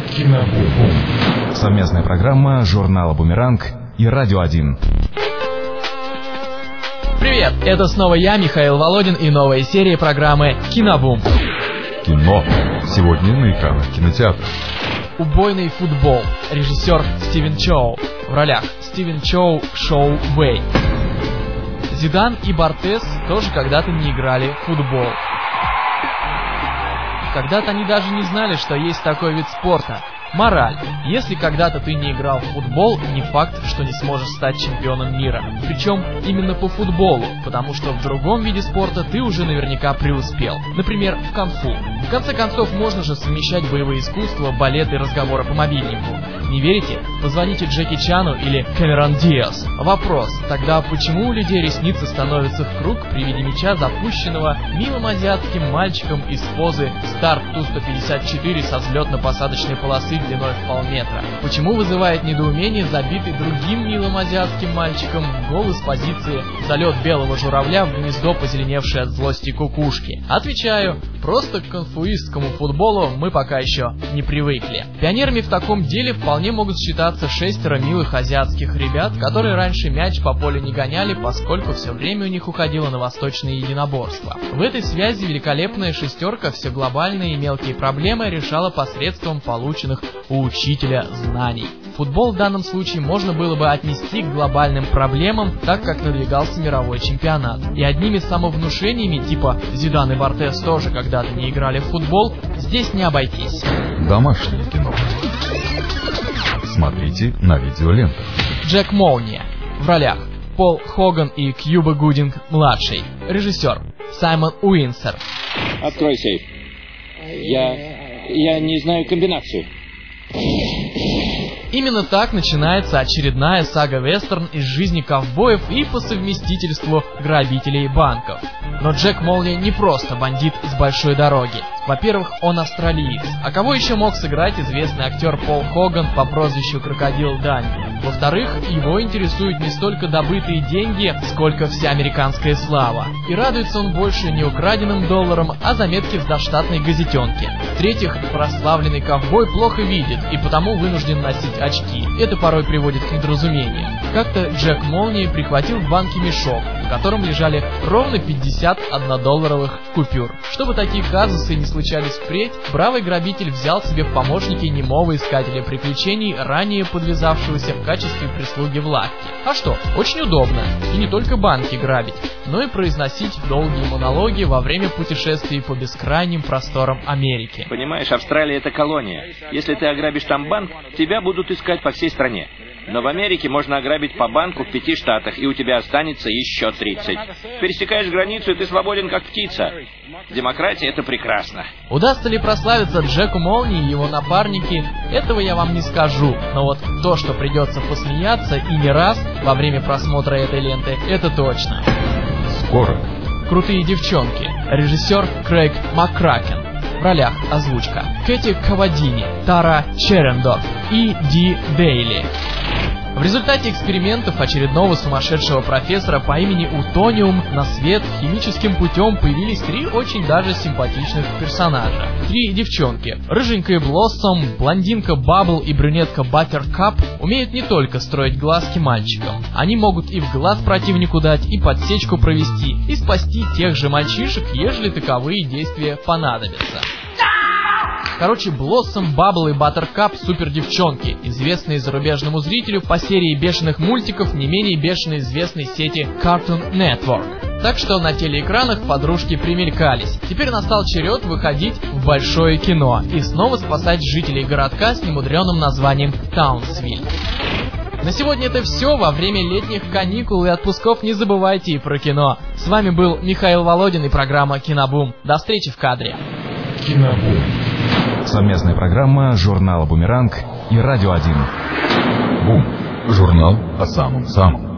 Кинобум. Совместная программа журнала «Бумеранг» и «Радио 1». Привет, это снова я, Михаил Володин, и новая серия программы «Кинобум». Кино. Сегодня на экранах кинотеатров. Убойный футбол. Режиссер Стивен Чоу. В ролях Стивен Чоу, Шоу Вэй. Зидан и Бартес тоже когда-то не играли в футбол. Когда-то они даже не знали, что есть такой вид спорта. Мораль. Если когда-то ты не играл в футбол, не факт, что не сможешь стать чемпионом мира. Причем именно по футболу, потому что в другом виде спорта ты уже наверняка преуспел. Например, в кунг-фу. В конце концов, можно же совмещать боевые искусства, балет и разговоры по мобильнику. Не верите? Позвоните Джеки Чану или Кэмерон Диас. Вопрос. Тогда почему у людей ресницы становятся в круг при виде мяча, запущенного милым азиатским мальчиком из позы старт Ту-154 со взлетно-посадочной полосы длиной в полметра? Почему вызывает недоумение забитый другим милым азиатским мальчиком гол из позиции залет белого журавля в гнездо, позеленевшей от злости кукушки? Отвечаю, просто к конфуистскому футболу мы пока еще не привыкли. Пионерами в таком деле вполне могут считаться 6 милых азиатских ребят, которые раньше мяч по полю не гоняли, поскольку все время у них уходило на восточные единоборства. В этой связи великолепная шестерка все глобальные и мелкие проблемы решала посредством полученных у учителя знаний. Футбол в данном случае можно было бы отнести к глобальным проблемам, так как надвигался мировой чемпионат. И одними самовнушениями типа «Зидан и Бартес тоже когда-то не играли в футбол» здесь не обойтись. Домашнее кино. Смотрите на видеолентах. Джек Молния. В ролях Пол Хоган и Кьюба Гудинг-младший. Режиссер Саймон Уинсер. Открой сейф. Я не знаю комбинацию. Именно так начинается очередная сага-вестерн из жизни ковбоев и по совместительству грабителей банков. Но Джек Молния не просто бандит с большой дороги. Во-первых, он австралиец. А кого еще мог сыграть известный актер Пол Хоган по прозвищу Крокодил Данди? Во-вторых, его интересуют не столько добытые деньги, сколько вся американская слава. И радуется он больше не украденным долларам, а заметке в заштатной газетенке. В-третьих, прославленный ковбой плохо видит и потому вынужден носить очки. Это порой приводит к недоразумениям. Как-то Джек Молния прихватил в банке мешок, в котором лежали ровно 50 однодолларовых купюр. Чтобы такие казусы не случались впредь, бравый грабитель взял себе в помощники немого искателя приключений, ранее подвязавшегося в качестве прислуги в лавке. А что, очень удобно. И не только банки грабить, но и произносить долгие монологи во время путешествий по бескрайним просторам Америки. Понимаешь, Австралия — это колония. Если ты ограбишь там банк, тебя будут искать по всей стране. Но в Америке можно ограбить по банку в 5 штатах, и у тебя останется еще 30. Пересекаешь границу, и ты свободен, как птица. Демократия — это прекрасно. Удастся ли прославиться Джеку Молнии и его напарники, этого я вам не скажу. Но вот то, что придется посмеяться и не раз во время просмотра этой ленты, это точно. Скоро. Крутые девчонки. Режиссер Крейг Маккракен. В ролях озвучка Кэти Кавадини, Тара Черендорф и Ди Дейли. В результате экспериментов очередного сумасшедшего профессора по имени Утониум на свет химическим путем появились 3 очень даже симпатичных персонажа. 3 девчонки. Рыженькая Блоссом, блондинка Баббл и брюнетка Баттеркап умеют не только строить глазки мальчикам. Они могут и в глаз противнику дать, и подсечку провести, и спасти тех же мальчишек, ежели таковые действия понадобятся. Короче, Блоссом, Баббл и Баттеркап — супер девчонки, известные зарубежному зрителю по серии бешеных мультиков не менее бешено известной сети Cartoon Network. Так что на телеэкранах подружки примелькались. Теперь настал черед выходить в большое кино и снова спасать жителей городка с немудреным названием Таунсвиль. На сегодня это все. Во время летних каникул и отпусков не забывайте и про кино. С вами был Михаил Володин и программа «Кинобум». До встречи в кадре. Кинобум. Совместная программа журнала «Бумеранг» и «Радио 1». Бум. Журнал о самом-самом.